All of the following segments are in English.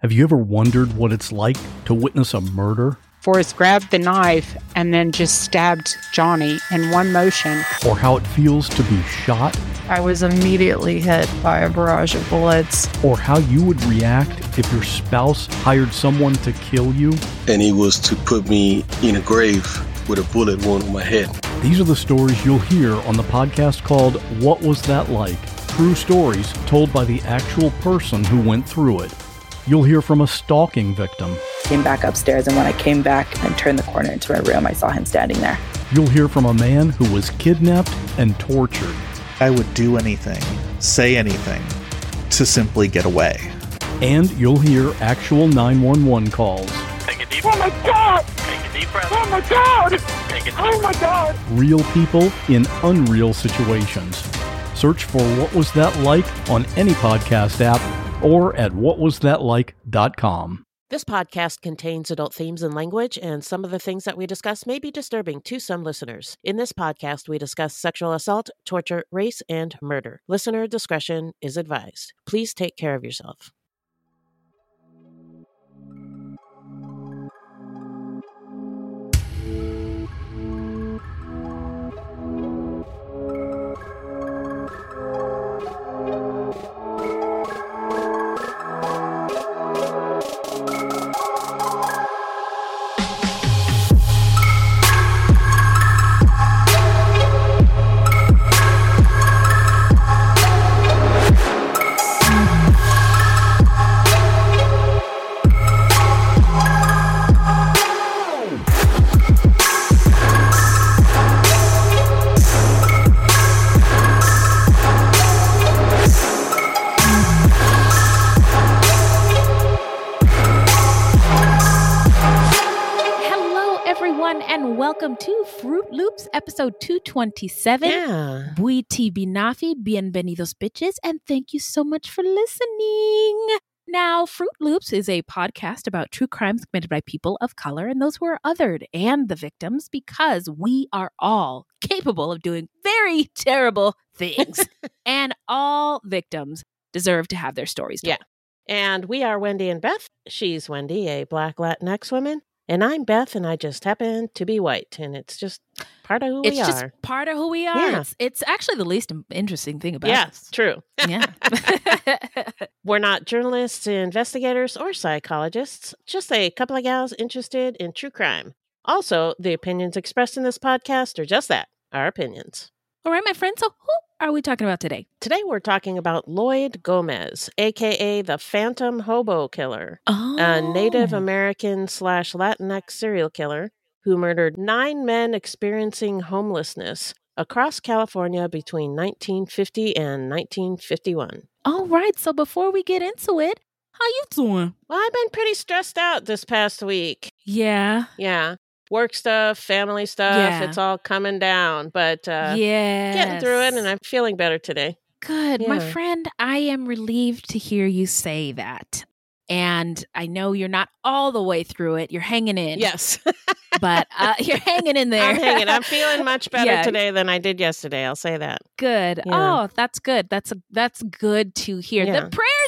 Have you ever wondered what it's like to witness a murder? Forrest grabbed the knife and then just stabbed Johnny in one motion. Or how it feels to be shot? I was immediately hit by a barrage of bullets. Or how you would react if your spouse hired someone to kill you? And he was to put me in a grave with a bullet wound on my head. These are the stories you'll hear on the podcast called What Was That Like? True stories told by the actual person who went through it. You'll hear from a stalking victim. Came back upstairs, and when I came back and turned the corner into my room, I saw him standing there. You'll hear from a man who was kidnapped and tortured. I would do anything, say anything, to simply get away. And you'll hear actual 911 calls. Take a deep breath. Oh my God! Take a deep breath. Oh my God! Take a deep Oh my God! Real people in unreal situations. Search for What Was That Like on any podcast app or at whatwasthatlike.com. This podcast contains adult themes and language, and some of the things that we discuss may be disturbing to some listeners. In this podcast, we discuss sexual assault, torture, race, and murder. Listener discretion is advised. Please take care of yourself. Welcome to Fruit Loops, episode 227. Yeah. Buiti binafi, bienvenidos bitches, and thank you so much for listening. Now, Fruit Loops is a podcast about true crimes committed by people of color and those who are othered and the victims, because we are all capable of doing very terrible things. And all victims deserve to have their stories told. Yeah. And we are Wendy and Beth. She's Wendy, a Black Latinx woman. And I'm Beth, and I just happen to be white, and it's just part of who we are. It's just part of who we are. Yeah. It's actually the least interesting thing about us. us. True. Yeah. We're not journalists, investigators, or psychologists, just a couple of gals interested in true crime. Also, the opinions expressed in this podcast are just that, our opinions. All right, my friends, so who are we talking about today? Today we're talking about Lloyd Gomez, a.k.a. the Phantom Hobo Killer, a Native American / Latinx serial killer who murdered 9 men experiencing homelessness across California between 1950 and 1951. All right, so before we get into it, how you doing? Well, I've been pretty stressed out this past week. Yeah. Yeah. Work stuff, family stuff, it's all coming down, but getting through it, and I'm feeling better today. Good. Yeah. My friend, I am relieved to hear you say that. And I know you're not all the way through it. You're hanging in. Yes. But you're hanging in there. I'm hanging. I'm feeling much better today than I did yesterday. I'll say that. Good. Yeah. Oh, that's good. That's good to hear. Yeah.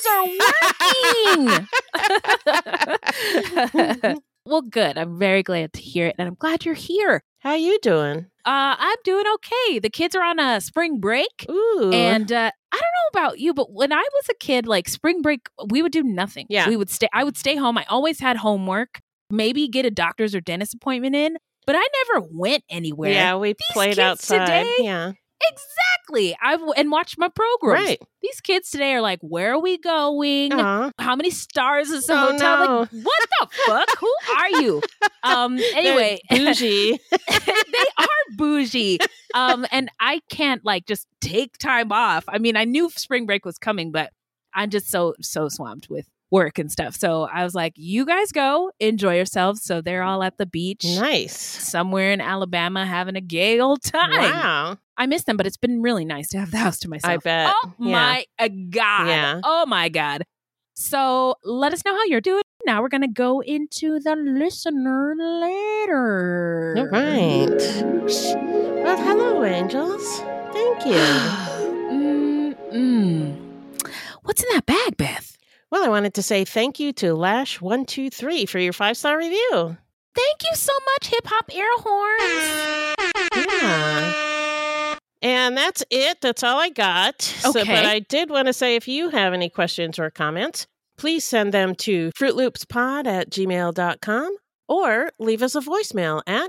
The prayers are working. Well, good. I'm very glad to hear it, and I'm glad you're here. How you doing? I'm doing okay. The kids are on a spring break. Ooh. And I don't know about you, but when I was a kid, like spring break, we would do nothing. Yeah. I would stay home. I always had homework, maybe get a doctor's or dentist appointment in, but I never went anywhere. Yeah, we These played kids outside. Today, yeah. Exactly. And watched my programs. Right. These kids today are like, where are we going? Uh-huh. How many stars is the Oh, hotel? no. Like, what the fuck? Who are you? Anyway. They're bougie. They are bougie. And I can't just take time off. I mean, I knew spring break was coming, but I'm just so swamped with work and stuff. So I was like, you guys go enjoy yourselves. So they're all at the beach. Nice. Somewhere in Alabama having a gay old time. Wow. I miss them, but it's been really nice to have the house to myself. I bet. Oh my God. Yeah. Oh my God. So let us know how you're doing. Now we're going to go into the listener letter. All right. Well, hello, angels. Thank you. What's in that bag, Beth? Well, I wanted to say thank you to Lash123 for your 5-star review. Thank you so much, Hip Hop Air Horns. Yeah. And that's it. That's all I got. Okay. But I did want to say, if you have any questions or comments, please send them to fruitloopspod@gmail.com or leave us a voicemail at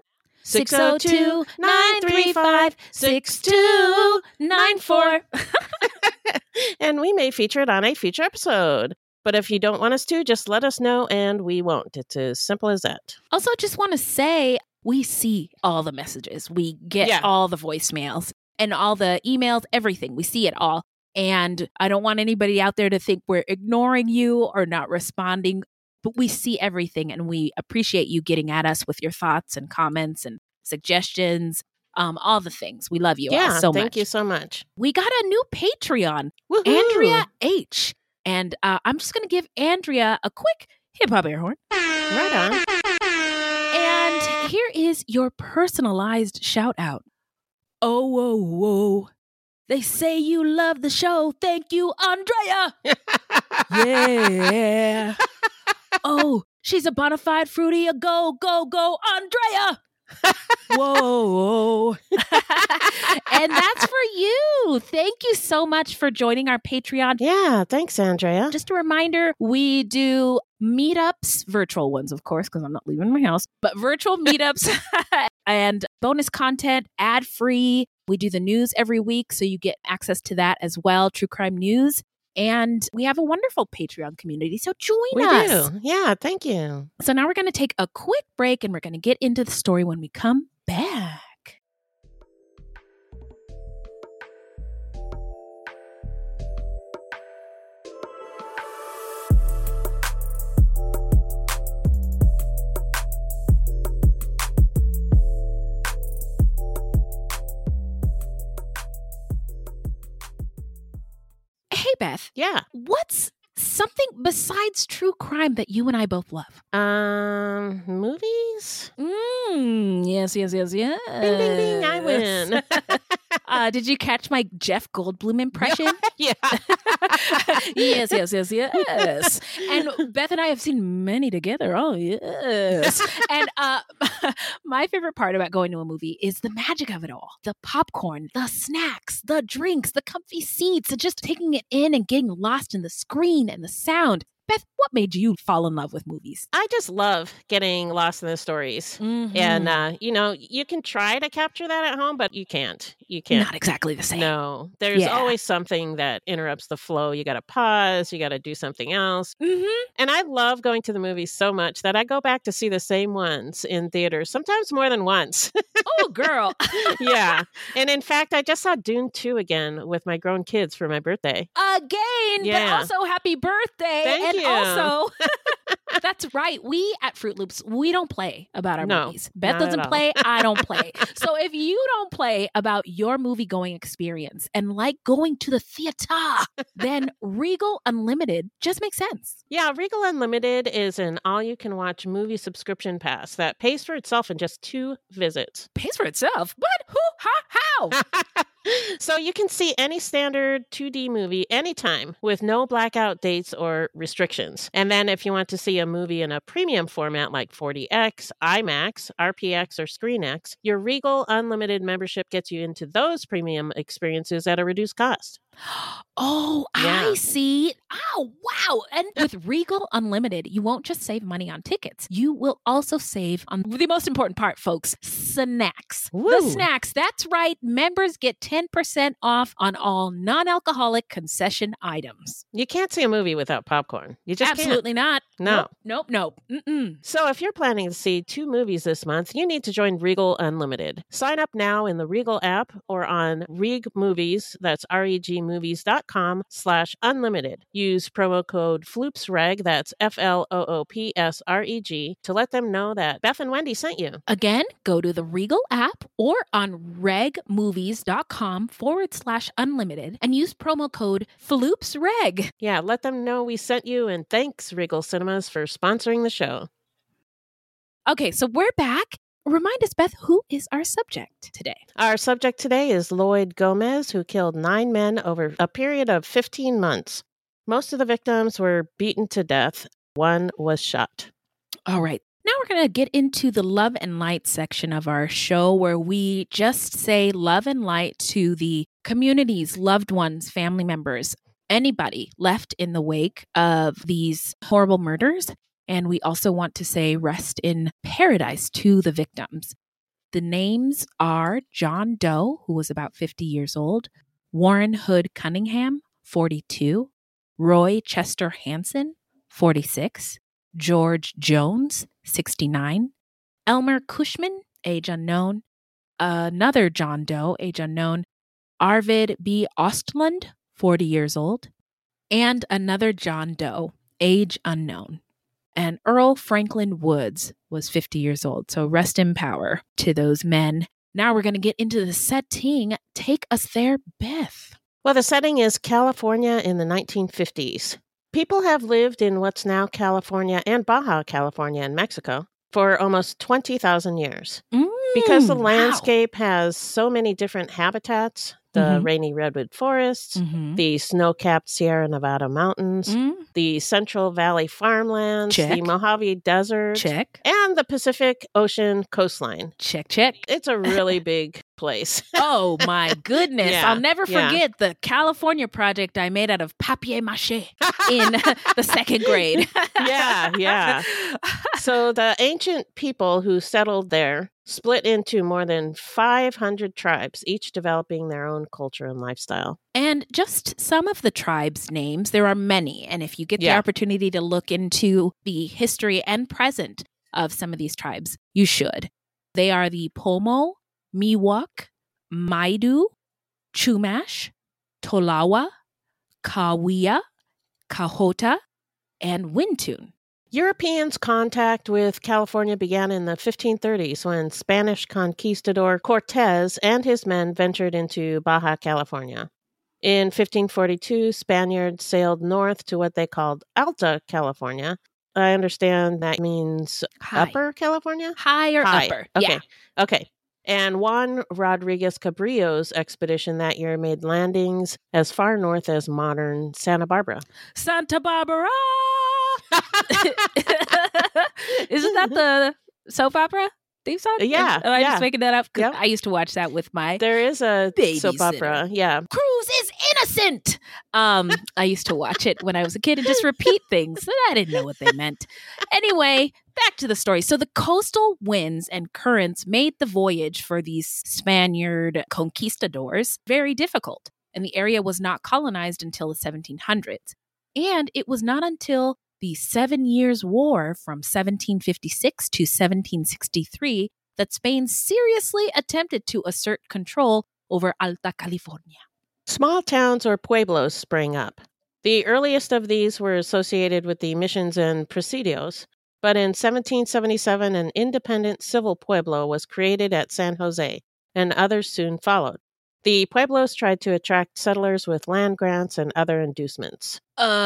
602-935-6294. And we may feature it on a future episode. But if you don't want us to, just let us know and we won't. It's as simple as that. Also, just want to say, we see all the messages. We get all the voicemails and all the emails, everything. We see it all. And I don't want anybody out there to think we're ignoring you or not responding, but we see everything and we appreciate you getting at us with your thoughts and comments and suggestions, all the things. We love you all so much. Thank you so much. We got a new Patreon, Woohoo! Andrea H. And I'm just going to give Andrea a quick hip hop air horn. Right on. And here is your personalized shout out. Oh, whoa, whoa. They say you love the show. Thank you, Andrea. Yeah. Oh, she's a bona fide fruity. A go, go, go, Andrea. Whoa. And that's for you. Thank you so much for joining our Patreon. Yeah, thanks, Andrea. Just a reminder, we do meetups, virtual ones, of course, because I'm not leaving my house, but virtual meetups and bonus content, ad-free. We do the news every week, so you get access to that as well, true crime news. And we have a wonderful Patreon community, so join us. We do. Yeah, thank you. So now we're going to take a quick break, and we're going to get into the story when we come back. Hey, Beth. Yeah. What's something besides true crime that you and I both love? Movies? Yes. Bing, bing, bing, I win. Did you catch my Jeff Goldblum impression? Yeah. Yes. And Beth and I have seen many together. Oh, yes. And my favorite part about going to a movie is the magic of it all. The popcorn, the snacks, the drinks, the comfy seats, and just taking it in and getting lost in the screen and the sound. Beth, what made you fall in love with movies? I just love getting lost in the stories. Mm-hmm. And, you can try to capture that at home, but you can't. You can't. Not exactly the same. No. There's always something that interrupts the flow. You got to pause. You got to do something else. Mm-hmm. And I love going to the movies so much that I go back to see the same ones in theaters, sometimes more than once. Oh, girl. Yeah. And in fact, I just saw Dune 2 again with my grown kids for my birthday. Again, but also happy birthday. Thank you. Also, that's right. We at Fruit Loops, we don't play about our movies. Beth doesn't play. I don't play. So if you don't play about your movie going experience and like going to the theater, then Regal Unlimited just makes sense. Yeah, Regal Unlimited is an all-you-can-watch movie subscription pass that pays for itself in just 2 visits. Pays for itself? What? Who? How? So you can see any standard 2D movie anytime with no blackout dates or restrictions. And then if you want to see a movie in a premium format like 4DX, IMAX, RPX, or ScreenX, your Regal Unlimited membership gets you into those premium experiences at a reduced cost. Oh, Yeah. I see. Oh, wow. And with Regal Unlimited, you won't just save money on tickets. You will also save on the most important part, folks, snacks. Woo. The snacks. That's right. Members get 10% off on all non-alcoholic concession items. You can't see a movie without popcorn. You just Absolutely not. No. Nope. Mm-mm. So if you're planning to see 2 movies this month, you need to join Regal Unlimited. Sign up now in the Regal app or on Reg Movies, that's regmovies.com/unlimited. Use promo code FLOOPSREG, that's FLOOPSREG, to let them know that Beth and Wendy sent you. Again, go to the Regal app or on regmovies.com/unlimited and use promo code FLOOPSREG. Yeah, let them know we sent you, and thanks, Regal Cinemas, for sponsoring the show. Okay, so we're back. Remind us, Beth, who is our subject today? Our subject today is Lloyd Gomez, who killed 9 men over a period of 15 months. Most of the victims were beaten to death. One was shot. All right. Now we're going to get into the love and light section of our show, where we just say love and light to the communities, loved ones, family members, anybody left in the wake of these horrible murders. And we also want to say rest in paradise to the victims. The names are John Doe, who was about 50 years old, Warren Hood Cunningham, 42, Roy Chester Hansen, 46, George Jones, 69, Elmer Cushman, age unknown, another John Doe, age unknown, Arvid B. Ostlund, 40 years old, and another John Doe, age unknown. And Earl Franklin Woods was 50 years old. So rest in power to those men. Now we're going to get into the setting. Take us there, Beth. Well, the setting is California in the 1950s. People have lived in what's now California and Baja California in Mexico for almost 20,000 years. Because the landscape has so many different habitats, the rainy redwood forests, the snow-capped Sierra Nevada mountains, the Central Valley farmlands, the Mojave Desert, and the Pacific Ocean coastline. Check. It's a really big place. Oh, my goodness. Yeah, I'll never forget the California project I made out of papier-mâché in the second grade. Yeah. So the ancient people who settled there split into more than 500 tribes, each developing their own culture and lifestyle. And just some of the tribes' names, there are many. And if you get the opportunity to look into the history and present of some of these tribes, you should. They are the Pomo, Miwok, Maidu, Chumash, Tolawa, Kawiya, Kahota, and Wintun. Europeans' contact with California began in the 1530s when Spanish conquistador Cortez and his men ventured into Baja California. In 1542, Spaniards sailed north to what they called Alta California. I understand that means Upper California? High or upper. Okay. Okay. And Juan Rodriguez Cabrillo's expedition that year made landings as far north as modern Santa Barbara. Santa Barbara! Isn't that the soap opera theme song? Yeah. Am I just making that up? Because I used to watch that with my There is a soap opera. Yeah. Cruz is innocent. I used to watch it when I was a kid and just repeat things that I didn't know what they meant. Anyway, back to the story. So the coastal winds and currents made the voyage for these Spaniard conquistadors very difficult, and the area was not colonized until the 1700s. And it was not until the 7 Years' War from 1756 to 1763 that Spain seriously attempted to assert control over Alta California. Small towns or pueblos sprang up. The earliest of these were associated with the missions and presidios, but in 1777 an independent civil pueblo was created at San Jose, and others soon followed. The pueblos tried to attract settlers with land grants and other inducements.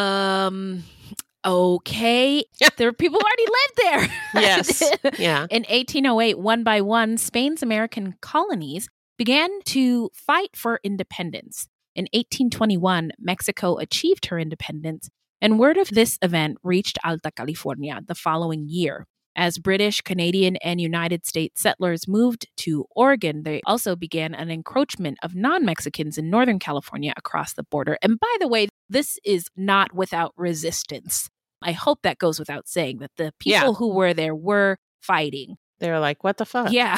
Okay. There are people who already lived there. Yes. Yeah. In 1808, one by one, Spain's American colonies began to fight for independence. In 1821, Mexico achieved her independence, and word of this event reached Alta California the following year. As British, Canadian, and United States settlers moved to Oregon, they also began an encroachment of non-Mexicans in Northern California across the border. And by the way, this is not without resistance. I hope that goes without saying, that the people who were there were fighting. They were like, what the fuck? So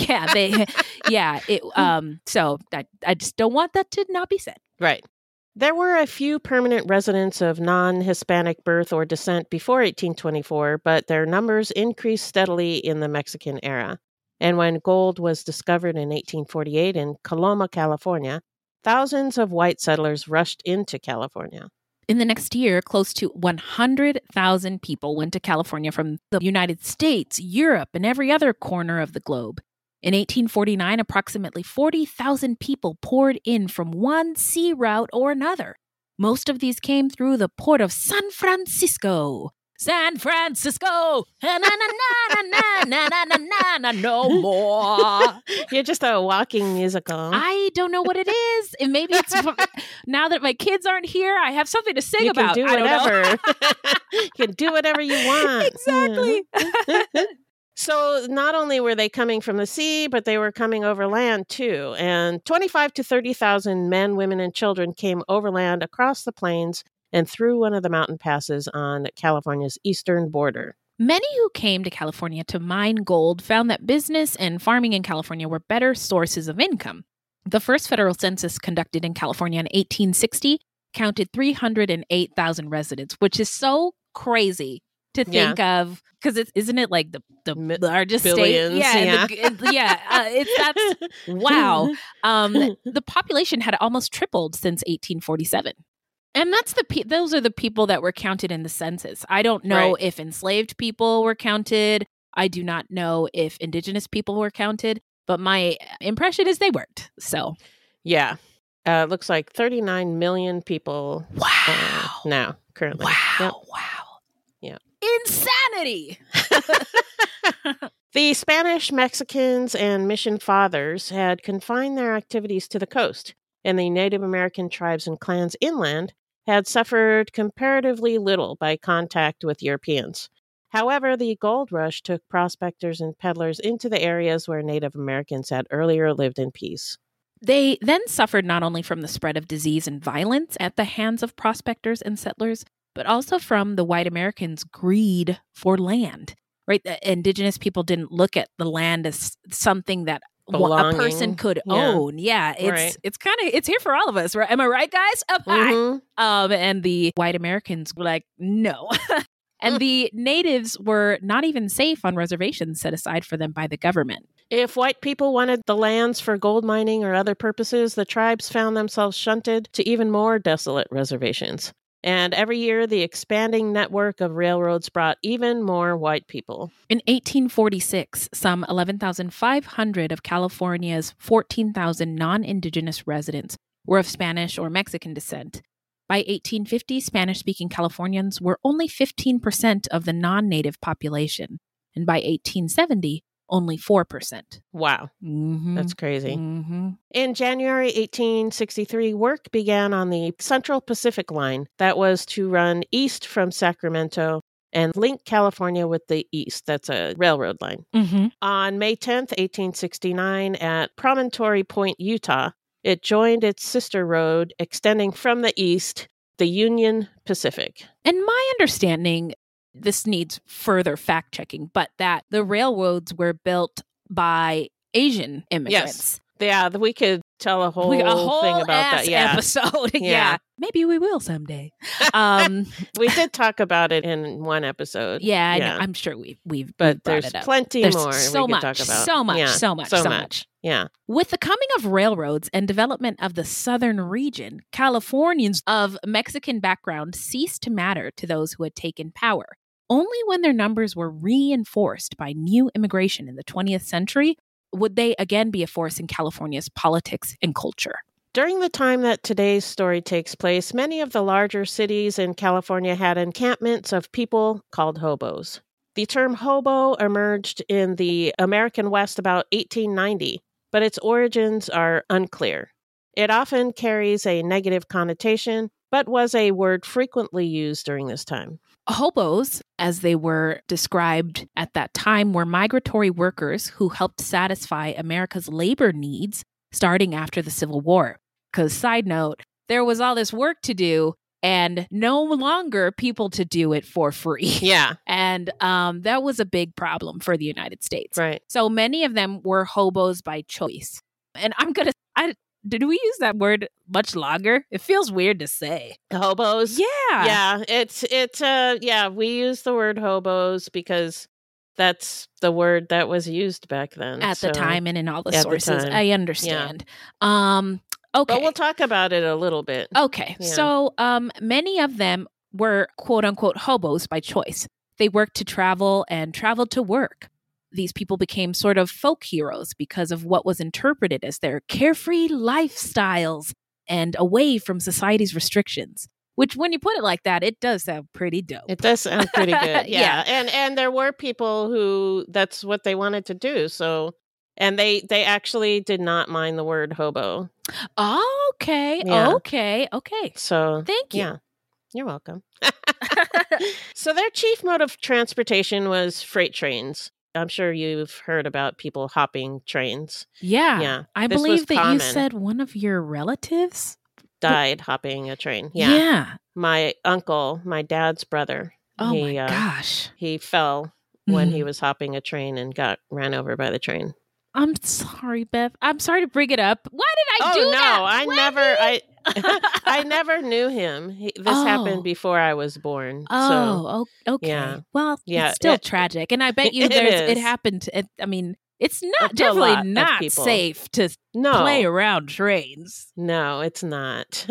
I just don't want that to not be said. Right. There were a few permanent residents of non-Hispanic birth or descent before 1824, but their numbers increased steadily in the Mexican era. And when gold was discovered in 1848 in Coloma, California, thousands of white settlers rushed into California. In the next year, close to 100,000 people went to California from the United States, Europe, and every other corner of the globe. In 1849, approximately 40,000 people poured in from one sea route or another. Most of these came through the port of San Francisco. San Francisco, na na na na na na na na na, no more. You're just a walking musical. I don't know what it is. And maybe it's now that my kids aren't here, I have something to sing you about. Can do whatever. You can do whatever you want. Exactly. So not only were they coming from the sea, but they were coming overland too. And 25 to 30,000 men, women, and children came overland across the plains and through one of the mountain passes on California's eastern border. Many who came to California to mine gold found that business and farming in California were better sources of income. The first federal census conducted in California in 1860 counted 308,000 residents, which is so crazy to think of, because isn't it like the largest billions, state? That's wow. The population had almost tripled since 1847. And that's those are the people that were counted in the census. I don't know if enslaved people were counted. I do not know if indigenous people were counted, but my impression is they weren't. So, yeah, it looks like 39 million people. Wow. Now currently. Wow. Yep. Wow. Yeah. Insanity. The Spanish, Mexicans, and mission fathers had confined their activities to the coast, and the Native American tribes and clans inland had suffered comparatively little by contact with Europeans. However, the gold rush took prospectors and peddlers into the areas where Native Americans had earlier lived in peace. They then suffered not only from the spread of disease and violence at the hands of prospectors and settlers, but also from the white Americans' greed for land. Right? The indigenous people didn't look at the land as something that belonging. A person could own. Yeah, it's here for all of us, right? Am I right, guys? Up high. And the white Americans were like, no. And the natives were not even safe on reservations set aside for them by the government. If white people wanted the lands for gold mining or other purposes, the tribes found themselves shunted to even more desolate reservations. And every year, the expanding network of railroads brought even more white people. In 1846, some 11,500 of California's 14,000 non-indigenous residents were of Spanish or Mexican descent. By 1850, Spanish-speaking Californians were only 15% of the non-native population. And by 1870, only 4%. Wow. Mm-hmm. That's crazy. Mm-hmm. In January 1863, work began on the Central Pacific Line that was to run east from Sacramento and link California with the east. That's a railroad line. Mm-hmm. On May 10th, 1869, at Promontory Point, Utah, it joined its sister road extending from the east, the Union Pacific. And my understanding, this needs further fact checking, but that the railroads were built by Asian immigrants. Yeah, we could tell a whole thing about that. Yeah. Episode. Yeah. Maybe we will someday. We did talk about it in one episode. Yeah, I know. I'm sure we've but brought there's it up. plenty There's more so we much, could talk about. So much. Yeah. With the coming of railroads and development of the southern region, Californians of Mexican background ceased to matter to those who had taken power. Only when their numbers were reinforced by new immigration in the 20th century would they again be a force in California's politics and culture. During the time that today's story takes place, many of the larger cities in California had encampments of people called hobos. The term hobo emerged in the American West about 1890, but its origins are unclear. It often carries a negative connotation, but was a word frequently used during this time. Hobos, as they were described at that time, were migratory workers who helped satisfy America's labor needs starting after the Civil War. Because, side note, there was all this work to do and no longer people to do it for free. Yeah. And that was a big problem for the United States. Right. So many of them were hobos by choice. And did we use that word much longer? It feels weird to say. Hobos? Yeah. Yeah, we use the word hobos because that's the word that was used back then. At the time and in all the sources. I understand. Yeah. Okay. But we'll talk about it a little bit. Okay. Yeah. So many of them were quote unquote hobos by choice. They worked to travel and traveled to work. These people became sort of folk heroes because of what was interpreted as their carefree lifestyles and away from society's restrictions. Which, when you put it like that, it does sound pretty dope. It does sound pretty good. Yeah. And there were people who that's what they wanted to do. So, and they actually did not mind the word hobo. Okay. Yeah. Okay. So Thank you. Yeah, you're welcome. So their chief mode of transportation was freight trains. I'm sure you've heard about people hopping trains. Yeah. Yeah, I this was believe that you common. said one of your relatives Died hopping a train. Yeah. My uncle, my dad's brother. Oh my gosh. He fell when he Mhm. was hopping a train and got ran over by the train. I'm sorry, Beth. I'm sorry to bring it up. Why did I do that? I never knew him. This happened before I was born. Okay. yeah. Well, Yeah, it's still it- tragic, and I bet you it it is. happened. I mean, it's To not a definitely lot of not people. safe to No. play around trains. No, it's not.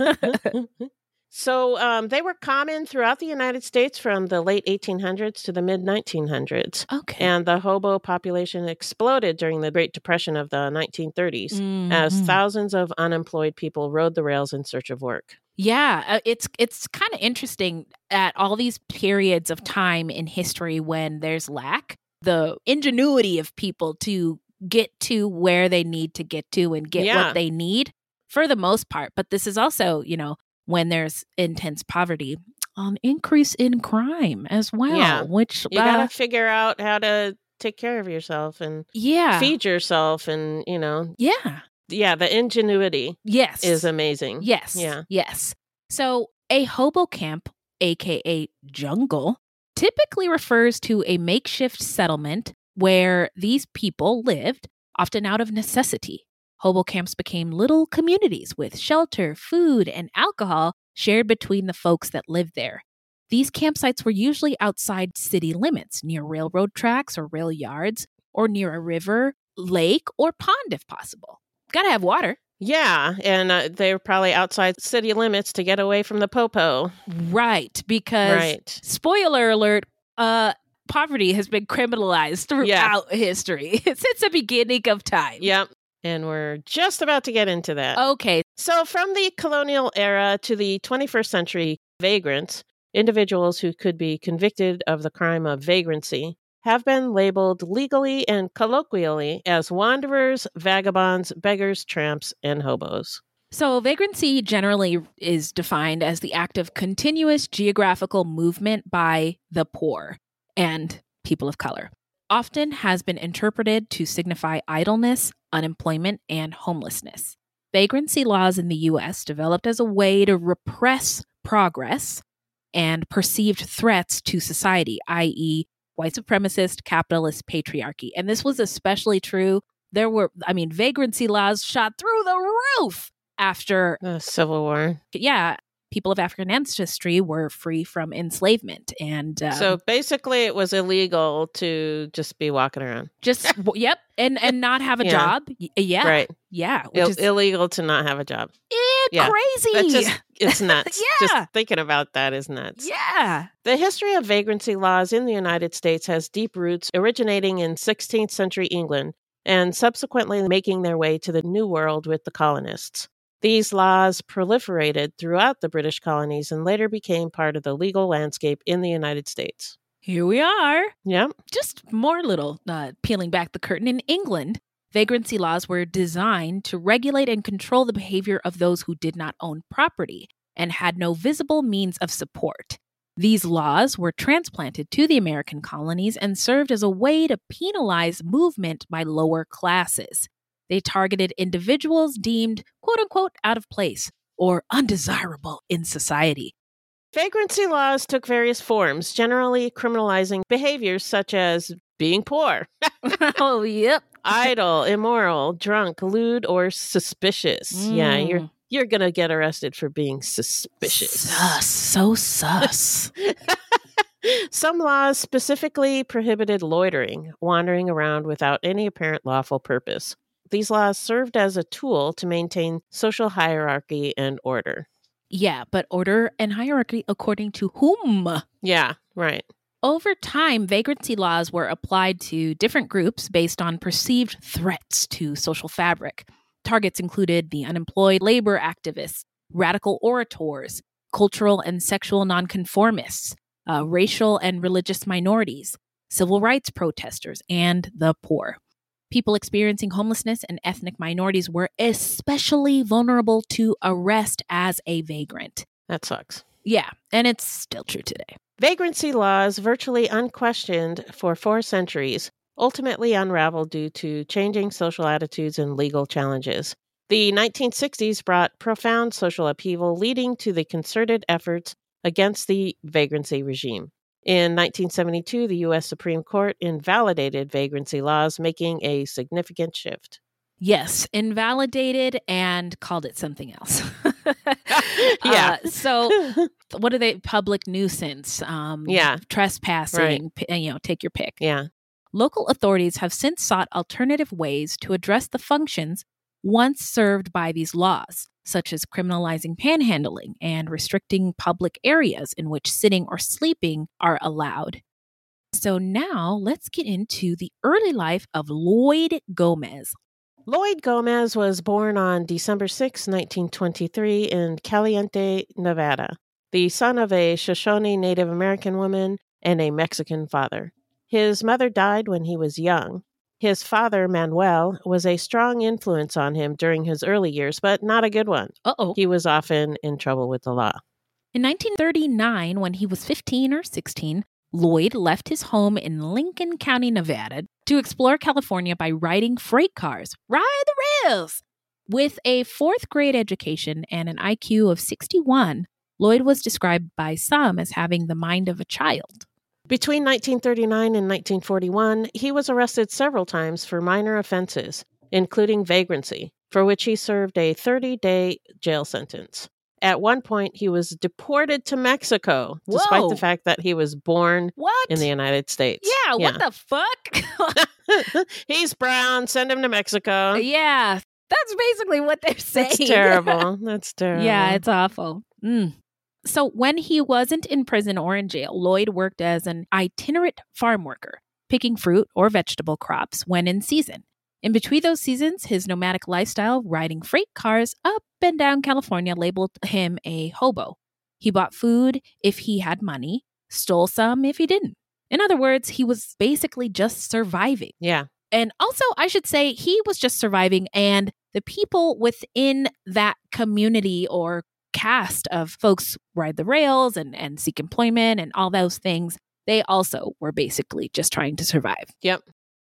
So they were common throughout the United States from the late 1800s to the mid 1900s. Okay. And the hobo population exploded during the Great Depression of the 1930s as Mhm. thousands of unemployed people rode the rails in search of work. Yeah, it's kind of interesting at all these periods of time in history when there's lack, the ingenuity of people to get to where they need to get to and get Yeah. what they need for the most part. But this is also, when there's intense poverty, an increase in crime as well, Yeah. which You got to figure out how to take care of yourself and yeah, feed yourself. And, yeah, the ingenuity yes, is amazing. yes, Yeah. yes. So a hobo camp, aka jungle, typically refers to a makeshift settlement where these people lived, often out of necessity. Hobo camps became little communities with shelter, food, and alcohol shared between the folks that lived there. These campsites were usually outside city limits, near railroad tracks or rail yards, or near a river, lake, or pond if possible. Gotta have water. Yeah. And they were probably outside city limits to get away from the popo. Right, because Right. spoiler alert, poverty has been criminalized throughout history since the beginning of time. Yep. And we're just about to get into that. Okay. So, from the colonial era to the 21st century, vagrants, individuals who could be convicted of the crime of vagrancy, have been labeled legally and colloquially as wanderers, vagabonds, beggars, tramps, and hobos. So, vagrancy generally is defined as the act of continuous geographical movement by the poor and people of color. Often has been interpreted to signify idleness, unemployment, and homelessness. Vagrancy laws in the U.S. developed as a way to repress progress and perceived threats to society, i.e., white supremacist, capitalist patriarchy. And this was especially true. Vagrancy laws shot through the roof after, The Civil War. people of African ancestry were free from enslavement. And So, basically, it was illegal to just be walking around. yep, and not have a Yeah. job. Yeah, Right. Yeah, which is Illegal to not have a job. Yeah. crazy. It's nuts. Yeah. Just thinking about that is nuts. Yeah. The history of vagrancy laws in the United States has deep roots originating in 16th century England and subsequently making their way to the New World with the colonists. These laws proliferated throughout the British colonies and later became part of the legal landscape in the United States. Here we are. Yep. Just more little peeling back the curtain. In England, vagrancy laws were designed to regulate and control the behavior of those who did not own property and had no visible means of support. These laws were transplanted to the American colonies and served as a way to penalize movement by lower classes. They targeted individuals deemed, quote unquote, out of place or undesirable in society. Vagrancy laws took various forms, generally criminalizing behaviors such as being poor, Oh, yep. idle, immoral, drunk, lewd, or suspicious. Yeah, you're going to get arrested for being suspicious. Sus. So sus. Some laws specifically prohibited loitering, wandering around without any apparent lawful purpose. These laws served as a tool to maintain social hierarchy and order. Yeah, but order and hierarchy according to whom? Yeah, right. Over time, vagrancy laws were applied to different groups based on perceived threats to social fabric. Targets included the unemployed labor activists, radical orators, cultural and sexual nonconformists, racial and religious minorities, civil rights protesters, and the poor. People experiencing homelessness and ethnic minorities were especially vulnerable to arrest as a vagrant. That sucks. Yeah, and it's still true today. Vagrancy laws, virtually unquestioned for 4 centuries, ultimately unraveled due to changing social attitudes and legal challenges. The 1960s brought profound social upheaval, leading to the concerted efforts against the vagrancy regime. In 1972, the U.S. Supreme Court invalidated vagrancy laws, making a significant shift. Yes, invalidated and called it something else. Yeah. So what are they? Public nuisance, trespassing, Right. Take your pick. Yeah. Local authorities have since sought alternative ways to address the functions once served by these laws, such as criminalizing panhandling and restricting public areas in which sitting or sleeping are allowed. So now let's get into the early life of Lloyd Gomez. Lloyd Gomez was born on December 6, 1923 in Caliente, Nevada, the son of a Shoshone Native American woman and a Mexican father. His mother died when he was young. His father, Manuel, was a strong influence on him during his early years, but not a good one. Uh-oh. He was often in trouble with the law. In 1939, when he was 15 or 16, Lloyd left his home in Lincoln County, Nevada, to explore California by riding freight cars. Ride the rails! With a 4th grade education and an IQ of 61, Lloyd was described by some as having the mind of a child. Between 1939 and 1941, he was arrested several times for minor offenses, including vagrancy, for which he served a 30-day jail sentence. At one point, he was deported to Mexico, despite Whoa. the fact that he was born What? in the United States. Yeah, what the fuck? He's brown, send him to Mexico. Yeah, that's basically what they're saying. That's terrible. That's terrible. Yeah, it's awful. So when he wasn't in prison or in jail, Lloyd worked as an itinerant farm worker, picking fruit or vegetable crops when in season. In between those seasons, his nomadic lifestyle, riding freight cars up and down California, labeled him a hobo. He bought food if he had money, stole some if he didn't. In other words, he was basically just surviving. Yeah. And also, I should say, he was just surviving, and the people within that community or cast of folks ride the rails and seek employment and all those things, they also were basically just trying to survive. Yep.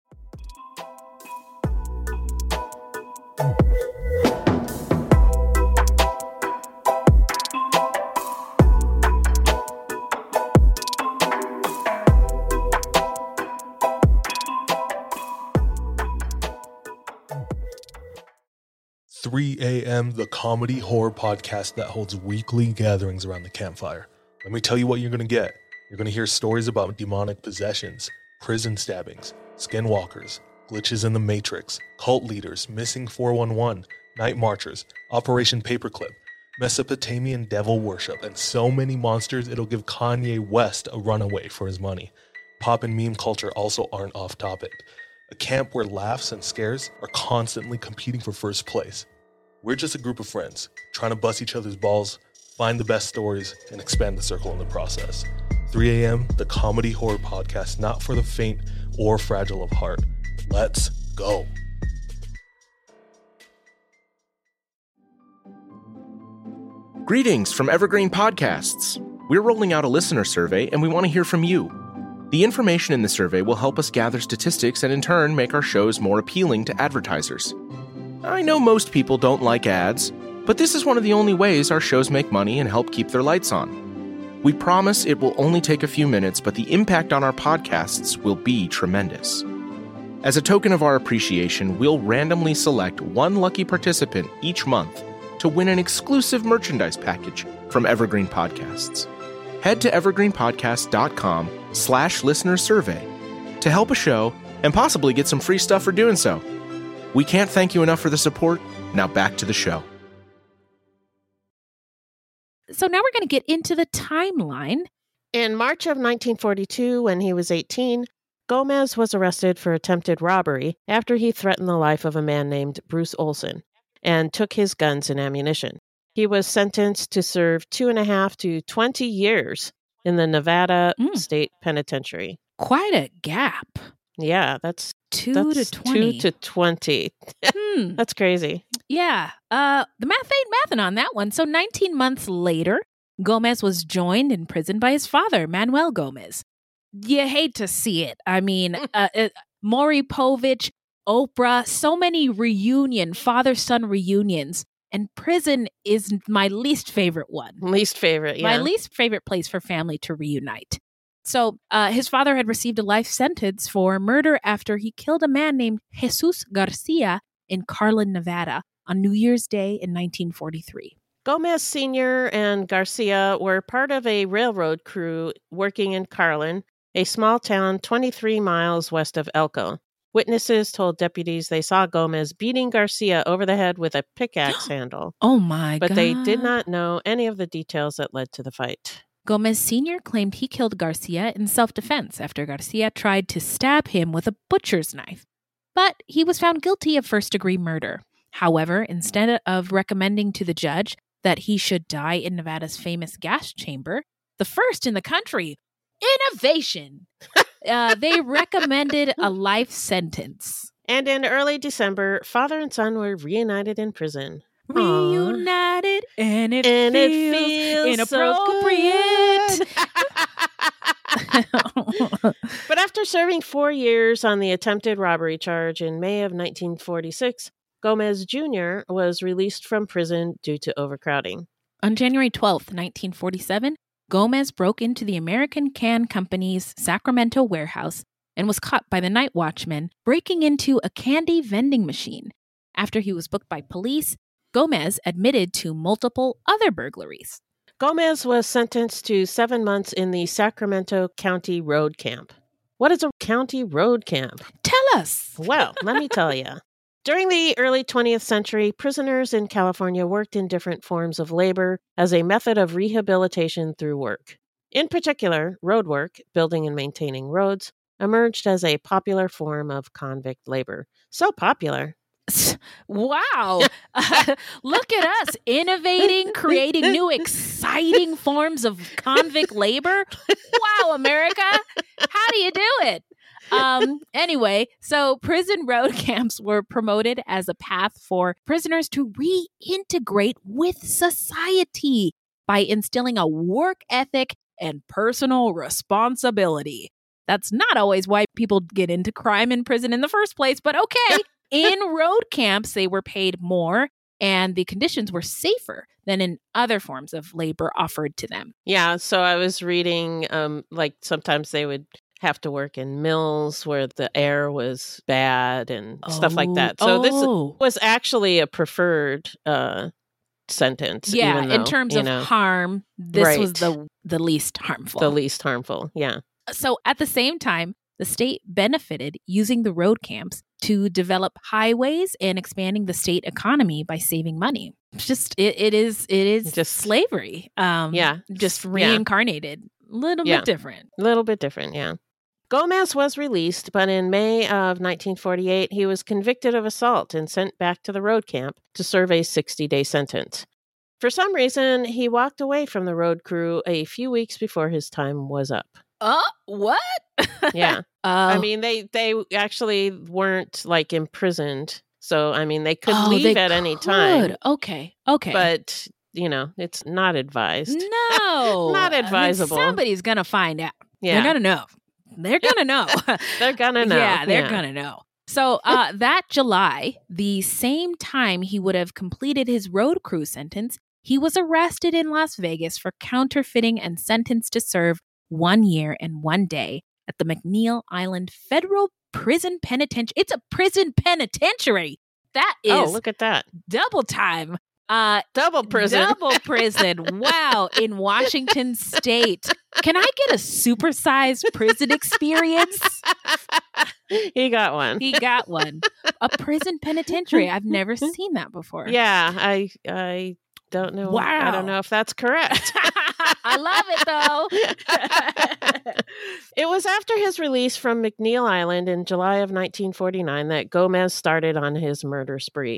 "3 AM, the comedy horror podcast that holds weekly gatherings around the campfire. Let me tell you what you're going to get. You're going to hear stories about demonic possessions, prison stabbings, skinwalkers, glitches in the Matrix, cult leaders, missing 411, night marchers, Operation Paperclip, Mesopotamian devil worship, and so many monsters it'll give Kanye West a runaway for his money. Pop and meme culture also aren't off topic. A camp where laughs and scares are constantly competing for first place. We're just a group of friends, trying to bust each other's balls, find the best stories, and expand the circle in the process. 3 AM, the comedy horror podcast not for the faint or fragile of heart. Let's go. Greetings from Evergreen Podcasts. We're rolling out a listener survey, and we want to hear from you. The information in the survey will help us gather statistics and in turn make our shows more appealing to advertisers. I know most people don't like ads, but this is one of the only ways our shows make money and help keep their lights on. We promise it will only take a few minutes, but the impact on our podcasts will be tremendous. As a token of our appreciation, we'll randomly select one lucky participant each month to win an exclusive merchandise package from Evergreen Podcasts. Head to evergreenpodcast.com/listenersurvey to help a show and possibly get some free stuff for doing so. We can't thank you enough for the support. Now back to the show. So now we're going to get into the timeline. In March of 1942, when he was 18, Gomez was arrested for attempted robbery after he threatened the life of a man named Bruce Olson and took his guns and ammunition. He was sentenced to serve 2.5 to 20 years in the Nevada State Penitentiary. Quite a gap. Yeah, that's 2 to 20. 2 to 20. That's crazy. Yeah. The math ain't mathing on that one. So 19 months later, Gomez was joined in prison by his father, Manuel Gomez. You hate to see it. I mean, Maury Povich, Oprah, so many father-son reunions. And prison is my least favorite one. Least favorite, yeah. My least favorite place for family to reunite. So his father had received a life sentence for murder after he killed a man named Jesus Garcia in Carlin, Nevada on New Year's Day in 1943. Gomez Sr. and Garcia were part of a railroad crew working in Carlin, a small town 23 miles west of Elko. Witnesses told deputies they saw Gomez beating Garcia over the head with a pickaxe handle. Oh my God. But they did not know any of the details that led to the fight. Gomez Sr. claimed he killed Garcia in self-defense after Garcia tried to stab him with a butcher's knife. But he was found guilty of first-degree murder. However, instead of recommending to the judge that he should die in Nevada's famous gas chamber, the first in the country, innovation, they recommended a life sentence. And in early December, father and son were reunited in prison. Reunited, and it feels inappropriate. So but after serving 4 years on the attempted robbery charge in May of 1946, Gomez Jr. was released from prison due to overcrowding. On January 12th, 1947, Gomez broke into the American Can Company's Sacramento warehouse and was caught by the night watchman breaking into a candy vending machine. After he was booked by police, Gomez admitted to multiple other burglaries. Gomez was sentenced to 7 months in the Sacramento County Road Camp. What is a county road camp? Tell us. Well, let me tell you. During the early 20th century, prisoners in California worked in different forms of labor as a method of rehabilitation through work. In particular, road work, building and maintaining roads, emerged as a popular form of convict labor. So popular. Wow. Look at us innovating, creating new exciting forms of convict labor. Wow, America. How do you do it? Anyway, so prison road camps were promoted as a path for prisoners to reintegrate with society by instilling a work ethic and personal responsibility. That's not always why people get into crime in prison in the first place, but okay. In road camps, they were paid more and the conditions were safer than in other forms of labor offered to them. Yeah, so I was reading, like sometimes they would have to work in mills where the air was bad and stuff like that. So this was actually a preferred sentence. Yeah, even though, in terms of harm, this was the least harmful. The least harmful, yeah. So at the same time, the state benefited using the road camps to develop highways and expanding the state economy by saving money. It's just it is just slavery. Just reincarnated. A little bit different. A little bit different, yeah. Gomez was released, but in May of 1948, he was convicted of assault and sent back to the road camp to serve a 60-day sentence. For some reason, he walked away from the road crew a few weeks before his time was up. What? Yeah. I mean, they actually weren't like imprisoned. So, I mean, they could leave at any time. Okay. But, it's not advised. No. Not advisable. Somebody's going to find out. Yeah. They're going to know. They're going to know. They're going to know. Yeah, they're going to know. So that July, the same time he would have completed his road crew sentence, he was arrested in Las Vegas for counterfeiting and sentenced to serve 1 year and 1 day at the McNeil Island Federal Prison Penitentiary. It's a prison penitentiary. That is. Oh, look at that. Double time. Double prison. Double prison. Wow. In Washington State. Can I get a supersized prison experience? He got one. He got one. A prison penitentiary. I've never seen that before. Yeah. I don't know. Wow. I don't know if that's correct. I love it, though. It was after his release from McNeil Island in July of 1949 that Gomez started on his murder spree.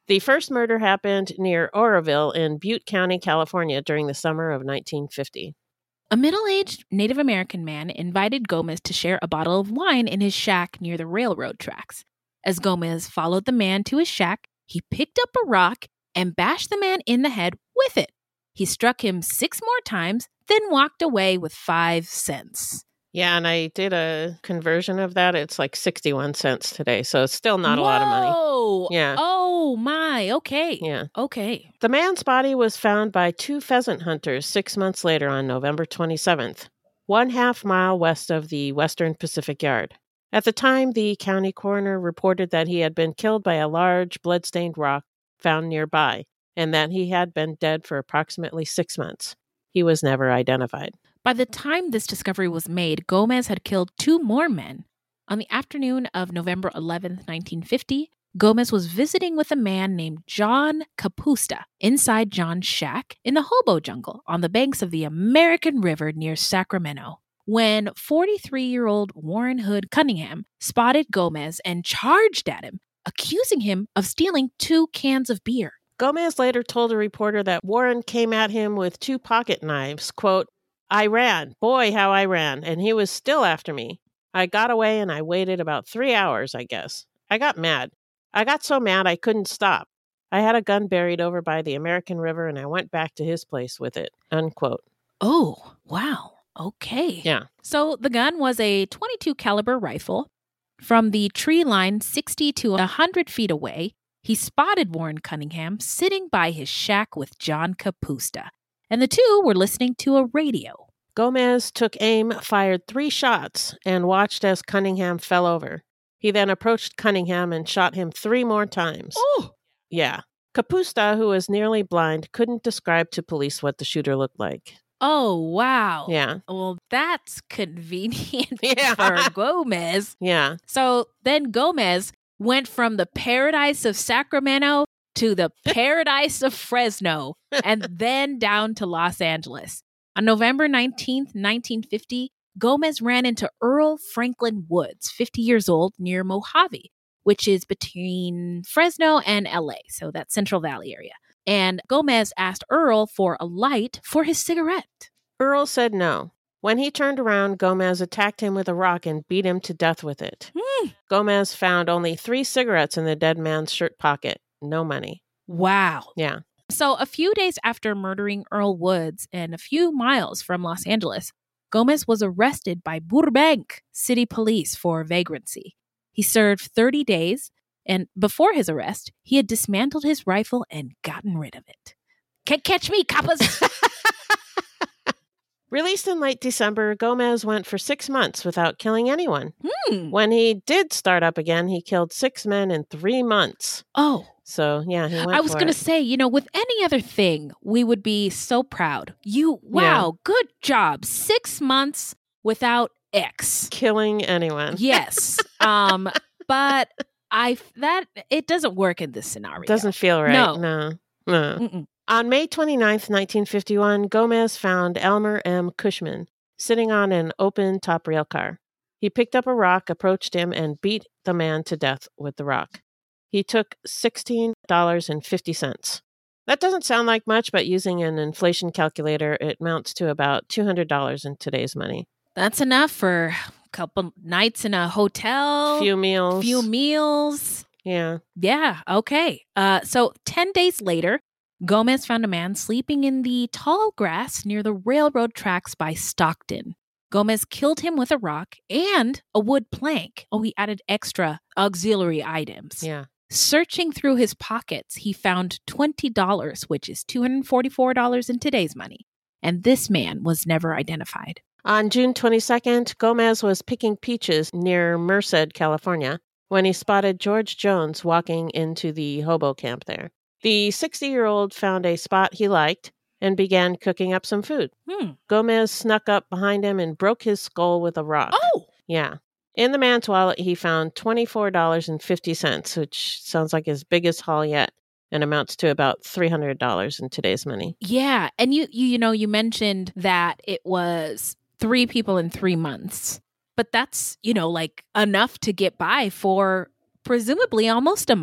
The first murder happened near Oroville in Butte County, California during the summer of 1950. A middle-aged Native American man invited Gomez to share a bottle of wine in his shack near the railroad tracks. As Gomez followed the man to his shack, he picked up a rock and bashed the man in the head with it. He struck him 6 more times, then walked away with 5 cents. Yeah, and I did a conversion of that. It's like 61 cents today, so it's still not a lot of money. Oh, Yeah. Oh, my. Okay. Yeah. Okay. The man's body was found by 2 pheasant hunters 6 months later on November 27th, 1/2 mile west of the Western Pacific Yard. At the time, the county coroner reported that he had been killed by a large blood-stained rock found nearby, and that he had been dead for approximately 6 months. He was never identified. By the time this discovery was made, Gomez had killed 2 more men. On the afternoon of November 11th, 1950, Gomez was visiting with a man named John Kapusta inside John's shack in the hobo jungle on the banks of the American River near Sacramento, when 43-year-old Warren Hood Cunningham spotted Gomez and charged at him, accusing him of stealing 2 cans of beer. Gomez later told a reporter that Warren came at him with 2 pocket knives. Quote, "I ran. Boy, how I ran. And he was still after me. I got away and I waited about 3 hours, I guess. I got mad. I got so mad I couldn't stop. I had a gun buried over by the American River and I went back to his place with it." Unquote. Oh, wow. Okay. Yeah. So the gun was a .22 caliber rifle. From the tree line 60 to 100 feet away, he spotted Warren Cunningham sitting by his shack with John Kapusta, and the two were listening to a radio. Gomez took aim, fired 3 shots, and watched as Cunningham fell over. He then approached Cunningham and shot him 3 more times. Oh! Yeah. Kapusta, who was nearly blind, couldn't describe to police what the shooter looked like. Oh, wow. Yeah. Well, that's convenient Yeah. for Gomez. Yeah. So then Gomez went from the paradise of Sacramento to the paradise of Fresno, and then down to Los Angeles. On November 19th, 1950, Gomez ran into Earl Franklin Woods, 50 years old, near Mojave, which is between Fresno and LA, so that Central Valley area. And Gomez asked Earl for a light for his cigarette. Earl said no. When he turned around, Gomez attacked him with a rock and beat him to death with it. Gomez found only 3 cigarettes in the dead man's shirt pocket. No money. Wow. Yeah. So a few days after murdering Earl Woods and a few miles from Los Angeles, Gomez was arrested by Burbank City Police for vagrancy. He served 30 days, and before his arrest, he had dismantled his rifle and gotten rid of it. Can't catch me, coppers! Released in late December, Gomez went for 6 months without killing anyone. When he did start up again, he killed 6 men in 3 months. Oh. So, yeah, he went I was going to say, with any other thing, we would be so proud. Good job. 6 months without X. Killing anyone. Yes. But it doesn't work in this scenario. Doesn't feel right. No. Mm-mm. On May 29th, 1951, Gomez found Elmer M. Cushman sitting on an open top rail car. He picked up a rock, approached him, and beat the man to death with the rock. He took $16.50. That doesn't sound like much, but using an inflation calculator, it amounts to about $200 in today's money. That's enough for a couple nights in a hotel. Few meals. Yeah. Yeah. Okay. So 10 days later, Gomez found a man sleeping in the tall grass near the railroad tracks by Stockton. Gomez killed him with a rock and a wood plank. Oh, he added extra auxiliary items. Yeah. Searching through his pockets, he found $20, which is $244 in today's money. And this man was never identified. On June 22nd, Gomez was picking peaches near Merced, California, when he spotted George Jones walking into the hobo camp there. The 60-year-old found a spot he liked and began cooking up some food. Gomez snuck up behind him and broke his skull with a rock. Oh! Yeah. In the man's wallet, he found $24.50, which sounds like his biggest haul yet and amounts to about $300 in today's money. Yeah. And you mentioned that it was 3 people in 3 months. But that's, like enough to get by for presumably almost a month.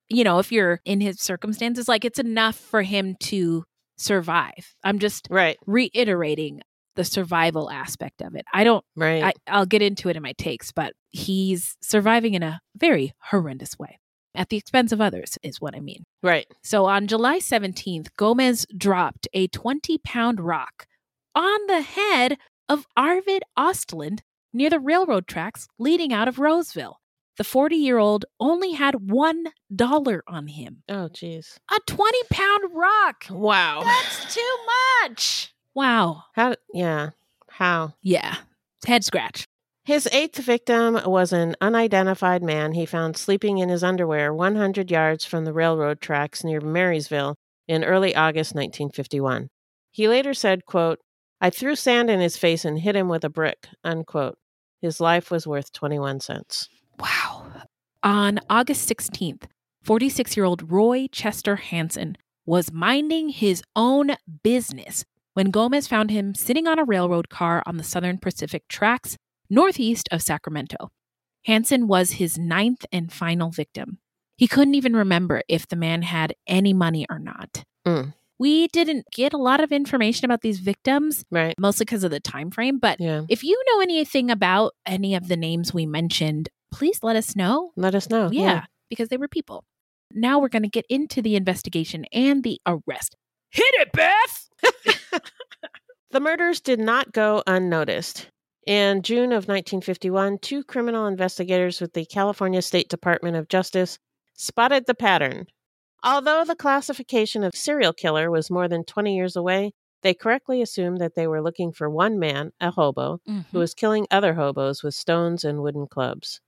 if you're in his circumstances, like it's enough for him to survive. I'm just reiterating the survival aspect of it. I'll get into it in my takes, but he's surviving in a very horrendous way. At the expense of others is what I mean. Right. So on July 17th, Gomez dropped a 20-pound rock on the head of Arvid Ostland near the railroad tracks leading out of Roseville. The 40-year-old only had $1 on him. Oh, geez. A 20-pound rock. Wow. That's too much. Wow. How? Yeah. Head scratch. His 8th victim was an unidentified man he found sleeping in his underwear 100 yards from the railroad tracks near Marysville in early August 1951. He later said, quote, "I threw sand in his face and hit him with a brick," unquote. His life was worth 21 cents. Wow. On August 16th, 46-year-old Roy Chester Hansen was minding his own business when Gomez found him sitting on a railroad car on the Southern Pacific tracks northeast of Sacramento. Hansen was his 9th and final victim. He couldn't even remember if the man had any money or not. We didn't get a lot of information about these victims, mostly because of the time frame. But if you know anything about any of the names we mentioned, please let us know. Let us know. Yeah, because they were people. Now we're going to get into the investigation and the arrest. Hit it, Beth! The murders did not go unnoticed. In June of 1951, 2 criminal investigators with the California State Department of Justice spotted the pattern. Although the classification of serial killer was more than 20 years away, they correctly assumed that they were looking for one man, a hobo, who was killing other hobos with stones and wooden clubs.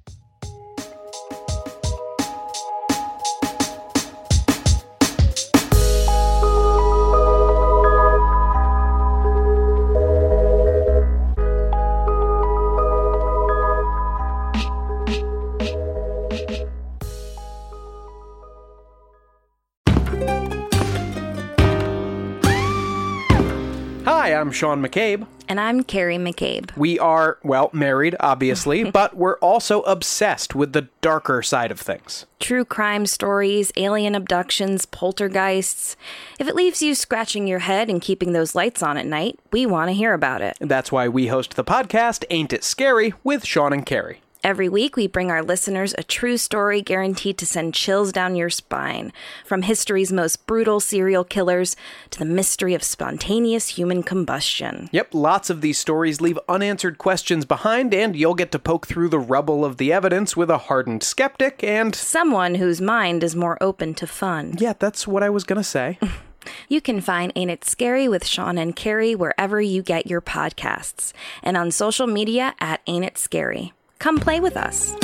Hi, I'm Sean McCabe. And I'm Carrie McCabe. We are, well, married, obviously, but we're also obsessed with the darker side of things. True crime stories, alien abductions, poltergeists. If it leaves you scratching your head and keeping those lights on at night, we want to hear about it. That's why we host the podcast, Ain't It Scary, with Sean and Carrie. Every week, we bring our listeners a true story guaranteed to send chills down your spine. From history's most brutal serial killers to the mystery of spontaneous human combustion. Yep, lots of these stories leave unanswered questions behind, and you'll get to poke through the rubble of the evidence with a hardened skeptic and someone whose mind is more open to fun. Yeah, that's what I was gonna say. You can find Ain't It Scary with Sean and Carrie wherever you get your podcasts, and on social media at Ain't It Scary. Come play with us.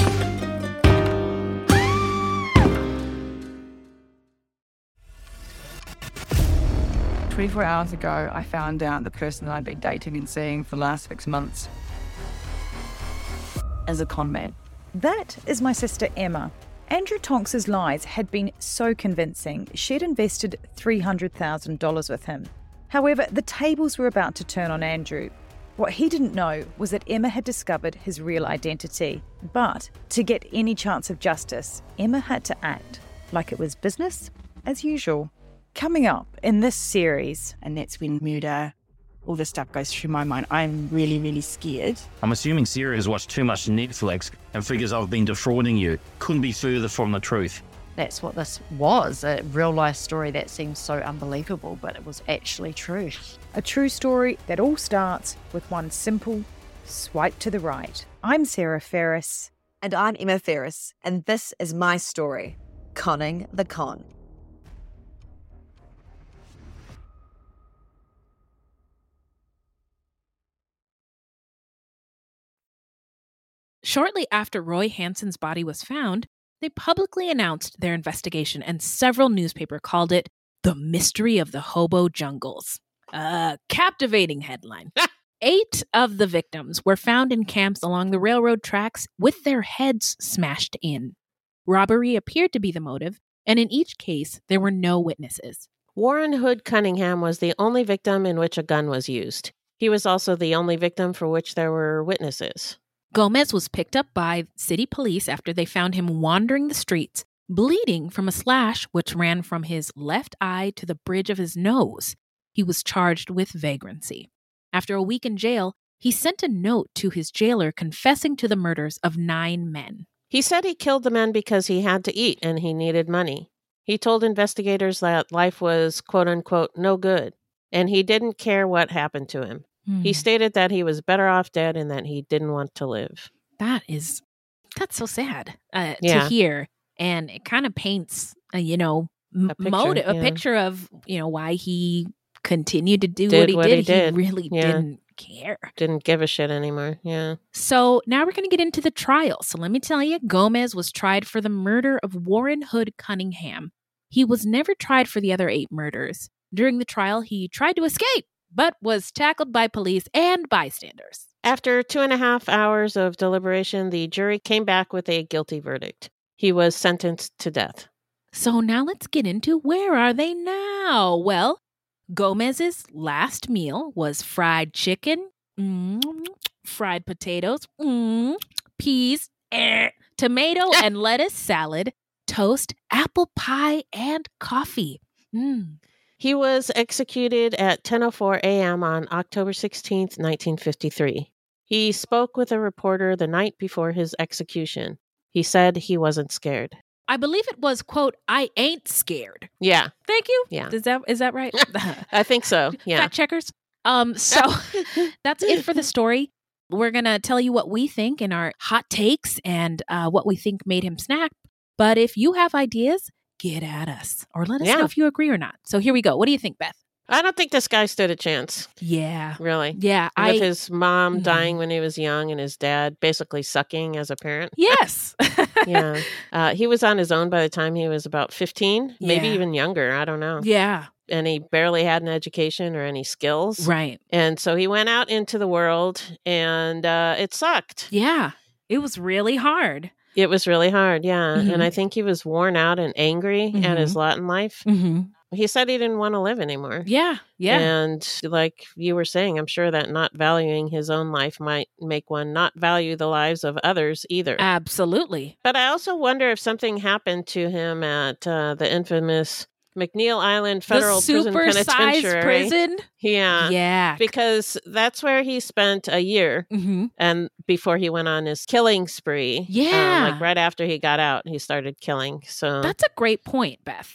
"24 hours ago, I found out the person that I'd been dating and seeing for the last 6 months is a con man." That is my sister Emma. Andrew Tonks's lies had been so convincing, she'd invested $300,000 with him. However, the tables were about to turn on Andrew. What he didn't know was that Emma had discovered his real identity. But to get any chance of justice, Emma had to act like it was business as usual. Coming up in this series, and that's when murder, all this stuff goes through my mind. I'm really, really scared. I'm assuming Sarah has watched too much Netflix and figures I've been defrauding you. Couldn't be further from the truth. That's what this was, a real-life story that seems so unbelievable, but it was actually true. A true story that all starts with one simple swipe to the right. I'm Sarah Ferris. And I'm Emma Ferris, and this is my story, Conning the Con. Shortly after Roy Hansen's body was found, they publicly announced their investigation, and several newspapers called it The Mystery of the Hobo Jungles. A captivating headline. 8 of the victims were found in camps along the railroad tracks with their heads smashed in. Robbery appeared to be the motive, and in each case, there were no witnesses. Warren Hood Cunningham was the only victim in which a gun was used. He was also the only victim for which there were witnesses. Gomez was picked up by city police after they found him wandering the streets bleeding from a slash which ran from his left eye to the bridge of his nose. He was charged with vagrancy. After a week in jail, he sent a note to his jailer confessing to the murders of 9 men. He said he killed the men because he had to eat and he needed money. He told investigators that life was, quote unquote, no good, and he didn't care what happened to him. He stated that he was better off dead and that he didn't want to live. That's so sad to hear. And it kind of paints, a picture of, why he continued to do what he did. He really didn't care. Didn't give a shit anymore. Yeah. So now we're going to get into the trial. So let me tell you, Gomez was tried for the murder of Warren Hood Cunningham. He was never tried for the other 8 murders. During the trial, he tried to escape, but was tackled by police and bystanders. After 2.5 hours of deliberation, the jury came back with a guilty verdict. He was sentenced to death. So now let's get into where are they now? Well, Gomez's last meal was fried chicken, fried potatoes, peas, tomato and lettuce salad, toast, apple pie, and coffee. He was executed at 10:04 a.m. on October 16th, 1953. He spoke with a reporter the night before his execution. He said he wasn't scared. I believe it was, quote, "I ain't scared." Yeah. Thank you. Yeah. Is that right? I think so. Yeah. Fact checkers. So that's it for the story. We're going to tell you what we think in our hot takes and what we think made him snap. But if you have ideas, get at us or let us know if you agree or not. So here we go. What do you think, Beth? I don't think this guy stood a chance. Yeah. Really? Yeah. With his mom dying when he was young and his dad basically sucking as a parent. Yes. Yeah. He was on his own by the time he was about 15, maybe even younger. I don't know. Yeah. And he barely had an education or any skills. Right. And so he went out into the world and it sucked. Yeah. It was really hard. It was really hard. Yeah. And I think he was worn out and angry at his lot in life. He said he didn't want to live anymore. Yeah. Yeah. And like you were saying, I'm sure that not valuing his own life might make one not value the lives of others either. Absolutely. But I also wonder if something happened to him at the infamous McNeil Island Federal Prison Penitentiary. Prison? Yeah. Yeah. Because that's where he spent a year and before he went on his killing spree. Yeah. Like right after he got out, he started killing. So that's a great point, Beth.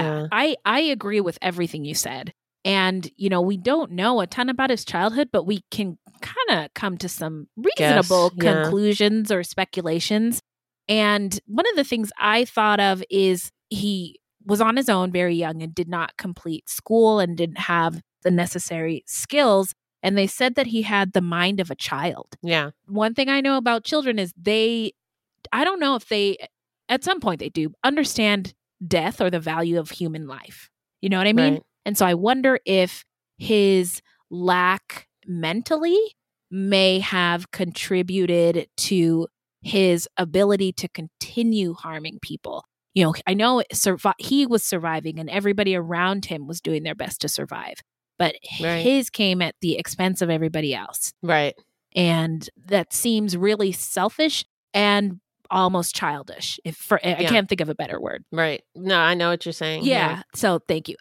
I agree with everything you said. And, we don't know a ton about his childhood, but we can kind of come to some reasonable conclusions or speculations. And one of the things I thought of is he was on his own very young and did not complete school and didn't have the necessary skills. And they said that he had the mind of a child. Yeah. One thing I know about children is I don't know if they, at some point they do, understand death or the value of human life. You know what I mean? Right. And so I wonder if his lack mentally may have contributed to his ability to continue harming people. I know he was surviving and everybody around him was doing their best to survive, but his came at the expense of everybody else. Right. And that seems really selfish and almost childish. I can't think of a better word. Right. No, I know what you're saying. Yeah. So thank you.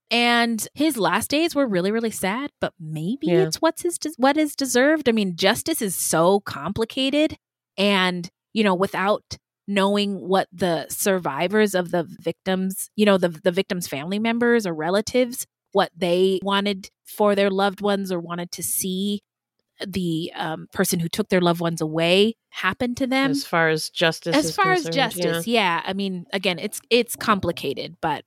And his last days were really, really sad, but maybe it's what is deserved. I mean, justice is so complicated and, without knowing what the survivors of the victims, the victims' family members or relatives, what they wanted for their loved ones or wanted to see the person who took their loved ones away happen to them. As far as justice is concerned, yeah. I mean, again, it's complicated, but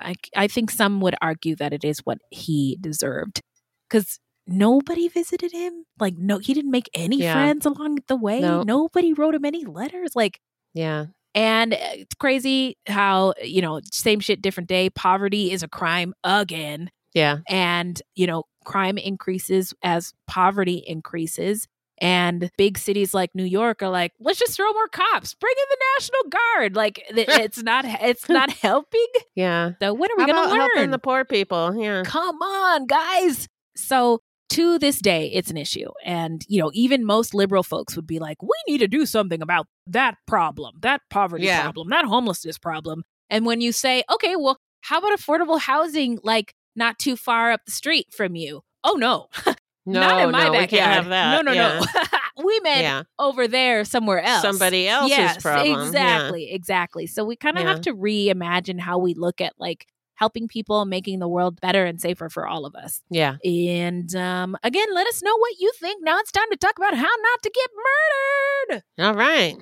I think some would argue that it is what he deserved because nobody visited him. Like, no, he didn't make any friends along the way. Nope. Nobody wrote him any letters. Like, yeah. And it's crazy how, same shit, different day. Poverty is a crime again. Yeah. And, crime increases as poverty increases. And big cities like New York are like, let's just throw more cops. Bring in the National Guard. Like, it's not helping. Yeah. So when are we going to learn? Helping the poor people? Yeah. Come on, guys. So to this day, it's an issue. And, even most liberal folks would be like, we need to do something about that problem, that poverty problem, that homelessness problem. And when you say, okay, well, how about affordable housing, like not too far up the street from you? Oh, no. Not in my backyard. We can't have that. No. We meant over there somewhere else. Somebody else's problem. Exactly. So we kind of have to reimagine how we look at like helping people, making the world better and safer for all of us. Yeah. And again, let us know what you think. Now it's time to talk about how not to get murdered. All right.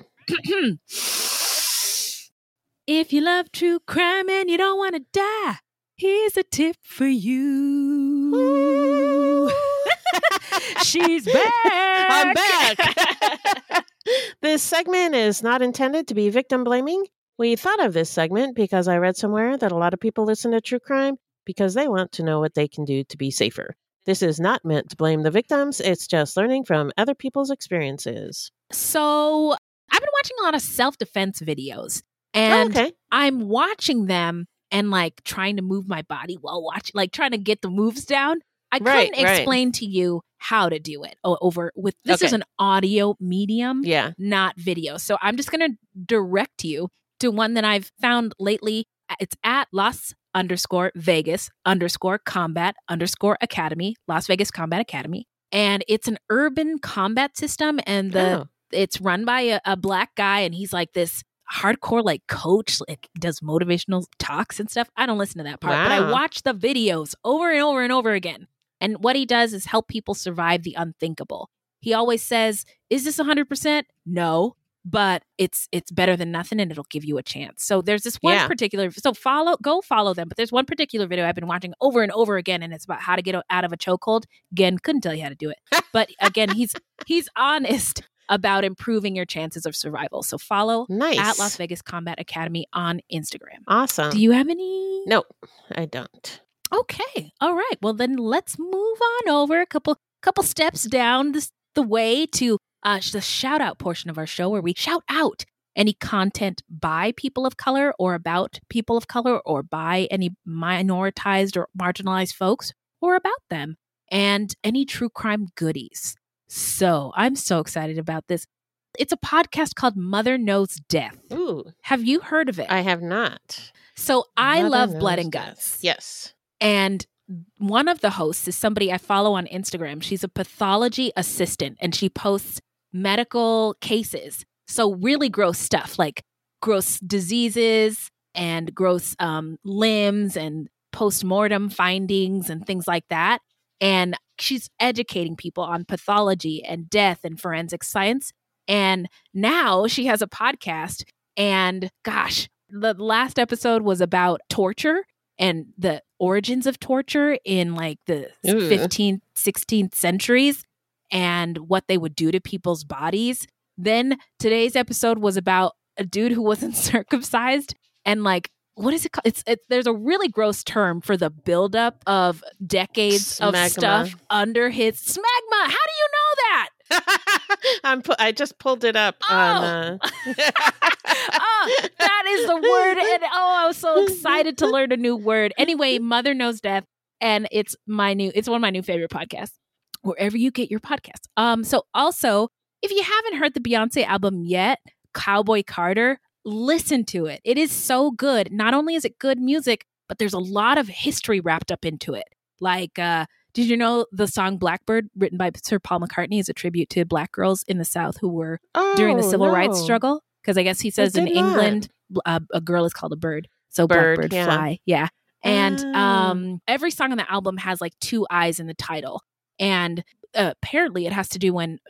If you love true crime and you don't want to die, here's a tip for you. She's back. I'm back. This segment is not intended to be victim blaming. We thought of this segment because I read somewhere that a lot of people listen to true crime because they want to know what they can do to be safer. This is not meant to blame the victims. It's just learning from other people's experiences. So I've been watching a lot of self-defense videos, and I'm watching them and like trying to move my body while watching, like trying to get the moves down. I couldn't explain to you how to do it this is an audio medium, not video. So I'm just going to direct you to one that I've found lately. It's at Las_Vegas_Combat_Academy, Las Vegas Combat Academy. And it's an urban combat system. And it's run by a black guy. And he's like this hardcore like coach, like does motivational talks and stuff. I don't listen to that part, but I watch the videos over and over and over again. And what he does is help people survive the unthinkable. He always says, is this 100%? No, but it's better than nothing and it'll give you a chance. So there's this one particular, go follow them. But there's one particular video I've been watching over and over again, and it's about how to get out of a chokehold. Again, couldn't tell you how to do it. But again, he's honest about improving your chances of survival. So follow at Las Vegas Combat Academy on Instagram. Awesome. Do you have any? No, I don't. Okay. All right. Well, then let's move on over a couple steps down the way to the shout out portion of our show, where we shout out any content by people of color or about people of color or by any minoritized or marginalized folks or about them, and any true crime goodies. So I'm so excited about this. It's a podcast called Mother Knows Death. Ooh. Have you heard of it? I have not. So I love Blood and Guts. Yes. And one of the hosts is somebody I follow on Instagram. She's a pathology assistant, and she posts medical cases. So really gross stuff, like gross diseases and gross limbs and post-mortem findings and things like that. And she's educating people on pathology and death and forensic science. And now she has a podcast. And gosh, the last episode was about torture and the origins of torture in like the 15th, 16th centuries and what they would do to people's bodies. Then today's episode was about a dude who wasn't circumcised, and like, what is it called? It's there's a really gross term for the buildup of decades of stuff under his smegma. How do you know that? I just pulled it up. That is the word. And I was so excited to learn a new word. Anyway, Mother Knows Death, and it's one of my new favorite podcasts, wherever you get your podcasts. So also, if you haven't heard the Beyonce album yet, Cowboy Carter, listen to it. It is so good. Not only is it good music, but there's a lot of history wrapped up into it. Like, did you know the song Blackbird, written by Sir Paul McCartney, is a tribute to Black girls in the South who were during the Civil Rights struggle? Because I guess he says in England, a girl is called a bird. So Blackbird, fly. Yeah. And every song on the album has like 2 eyes in the title. And apparently it has to do when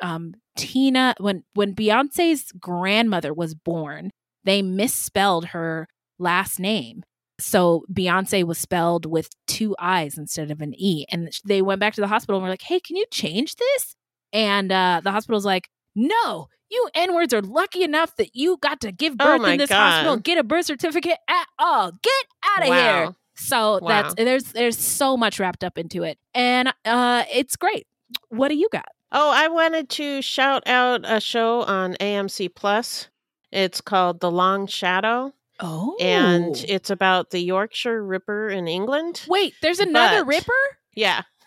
Beyonce's grandmother was born, they misspelled her last name. So Beyonce was spelled with 2 I's instead of an E. And they went back to the hospital and were like, hey, can you change this? And the hospital's like, no, you N-words are lucky enough that you got to give birth in this hospital, get a birth certificate at all. Get out of here. So there's so much wrapped up into it. And it's great. What do you got? Oh, I wanted to shout out a show on AMC Plus. It's called The Long Shadow. Oh. And it's about the Yorkshire Ripper in England. Wait, there's another Ripper? Yeah.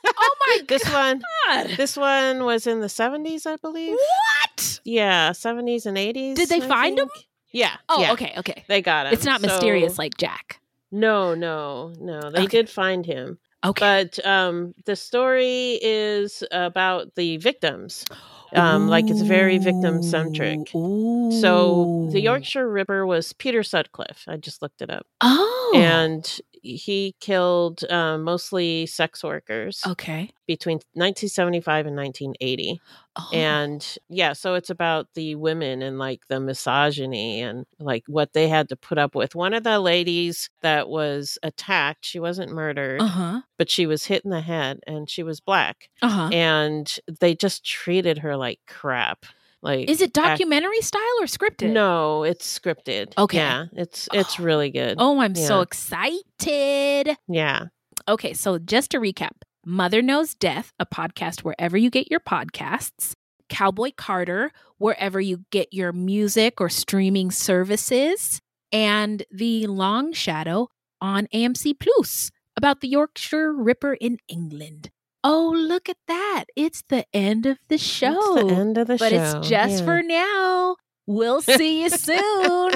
Oh my This one was in the 70s, I believe. What? Yeah, 70s and 80s. Did they find him? Yeah. Oh, yeah. okay. They got him. It's not mysterious like Jack. No. They did find him. Okay. But the story is about the victims. Like it's very victim-centric. So the Yorkshire Ripper was Peter Sutcliffe. I just looked it up. Oh. And he killed mostly sex workers. Okay. Between 1975 and 1980. Oh. And yeah, so it's about the women and like the misogyny and like what they had to put up with. One of the ladies that was attacked, she wasn't murdered, but she was hit in the head and she was black. And they just treated her like crap. Like, is it documentary style or scripted? No, it's scripted. Okay. Yeah, it's really good. Oh, I'm so excited. Yeah. Okay, so just to recap, Mother Knows Death, a podcast wherever you get your podcasts. Cowboy Carter, wherever you get your music or streaming services. And The Long Shadow on AMC Plus about the Yorkshire Ripper in England. Oh, look at that. It's the end of the show. It's the end of the but show. But it's just for now. We'll see you soon.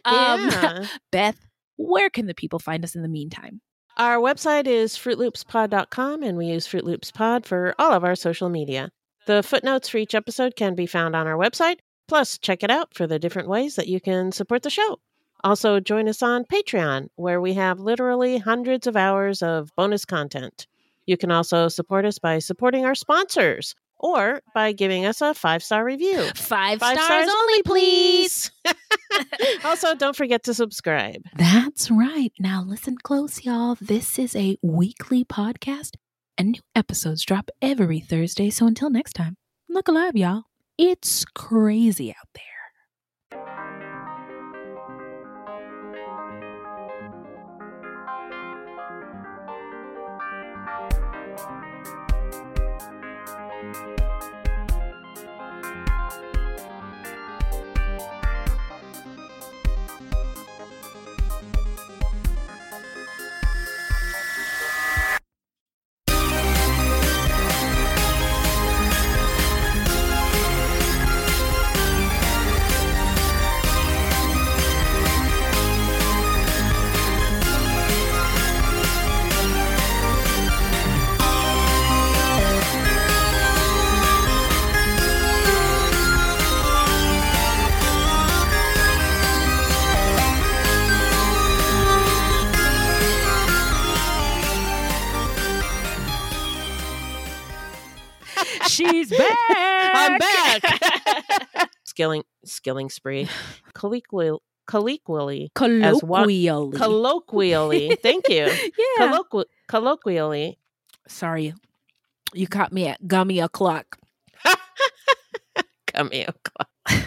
Beth, where can the people find us in the meantime? Our website is fruitloopspod.com, and we use Fruit Loops Pod for all of our social media. The footnotes for each episode can be found on our website. Plus, check it out for the different ways that you can support the show. Also, join us on Patreon, where we have literally hundreds of hours of bonus content. You can also support us by supporting our sponsors or by giving us a 5-star review. 5 stars only, please. Also, don't forget to subscribe. That's right. Now listen close, y'all. This is a weekly podcast and new episodes drop every Thursday. So until next time, look alive, y'all. It's crazy out there. She's back. I'm back. Skilling spree. Colloquially. Colloquially. Tthank you. Yeah. Colloquially. Sorry. You caught me at gummy o'clock. Gummy o'clock.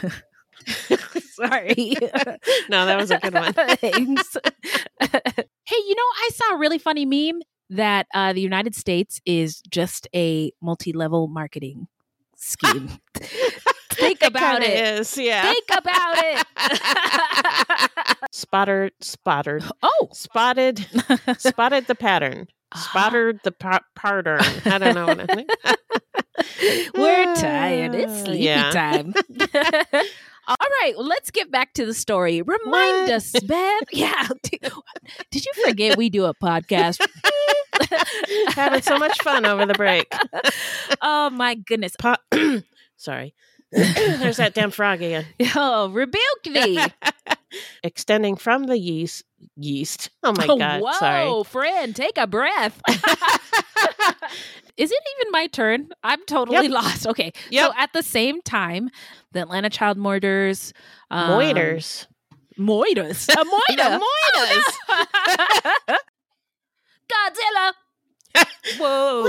Sorry. No, that was a good one. Thanks. Hey, I saw a really funny meme that the United States is just a multi-level marketing scheme. Think about it. Is, yeah. Think about it. Spotted. Oh. Spotted the pattern. Spotted the pattern. I don't know what I think. We're tired. It's sleepy time. All right, well, let's get back to the story. Remind us, Beth. Yeah. Did you forget we do a podcast? Having so much fun over the break. Oh, my goodness. Sorry. There's that damn frog again. Oh, rebuke thee. Extending from the yeast. Oh, my God. Whoa, sorry. friend, take a breath. Is it even my turn? I'm totally lost. Okay. Yep. So at the same time, the Atlanta child murders. Moiters. Moiters. A moiter. Moiters. Godzilla. Whoa.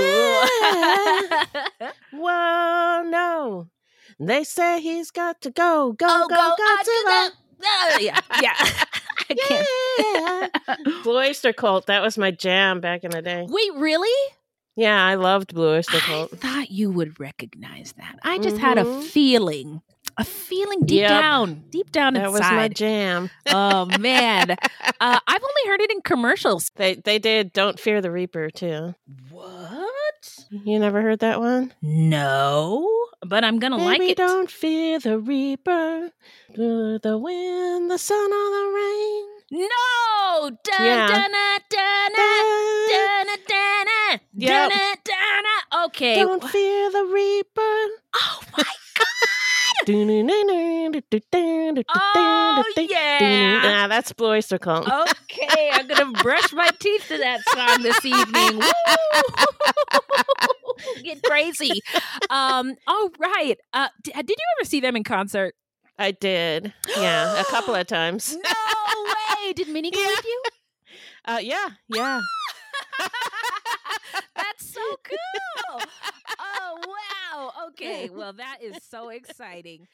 Whoa, no. They say he's got to go, Godzilla. Yeah. I can't. Blue Oyster Cult. That was my jam back in the day. Wait, really? Yeah, I loved Blue Oyster Cult. I thought you would recognize that. I just had a feeling deep down inside. That was my jam. Oh, man. I've only heard it in commercials. They did Don't Fear the Reaper, too. What? You never heard that one? No, but I'm gonna like it. Don't fear the reaper, the wind, the sun, or the rain. No! Dun, Yeah. dun, dun, dun, dun, dun, dun, dun, Yep. dun, dun, dun. Okay. Don't fear the reaper. Oh my Oh, yeah. That's Blue Oyster Cult. Okay, I'm gonna brush my teeth to that song this evening. Woo! Get crazy. All right. Did you ever see them in concert? I did. Yeah, a couple of times. No way. Did Minnie go with you? Yeah. That's so cool. Oh wow. Okay. Well, that is so exciting.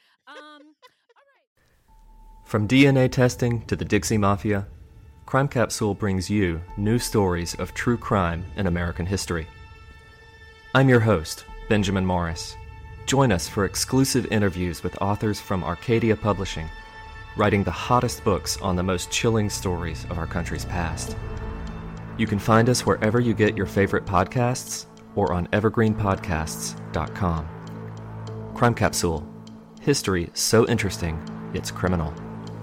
From DNA testing to the Dixie Mafia, Crime Capsule brings you new stories of true crime in American history. I'm your host, Benjamin Morris. Join us for exclusive interviews with authors from Arcadia Publishing, writing the hottest books on the most chilling stories of our country's past. You can find us wherever you get your favorite podcasts or on evergreenpodcasts.com. Crime Capsule. History so interesting, it's criminal.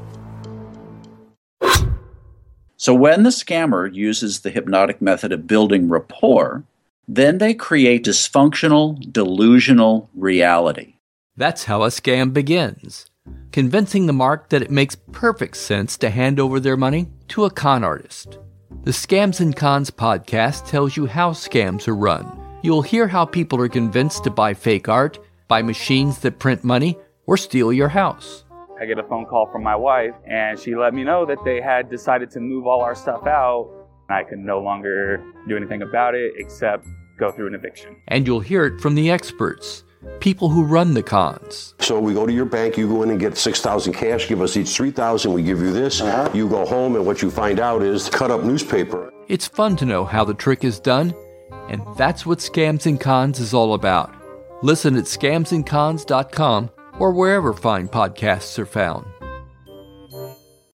So when the scammer uses the hypnotic method of building rapport, then they create dysfunctional, delusional reality. That's how a scam begins, convincing the mark that it makes perfect sense to hand over their money to a con artist. The Scams and Cons podcast tells you how scams are run. You'll hear how people are convinced to buy fake art, buy machines that print money, or steal your house. I get a phone call from my wife, and she let me know that they had decided to move all our stuff out. I could no longer do anything about it except go through an eviction. And you'll hear it from the experts, people who run the cons. So we go to your bank, you go in and get $6,000 cash, give us each $3,000, we give you this. You go home, and what you find out is cut up newspaper. It's fun to know how the trick is done, and that's what Scams and Cons is all about. Listen at scamsandcons.com or wherever fine podcasts are found.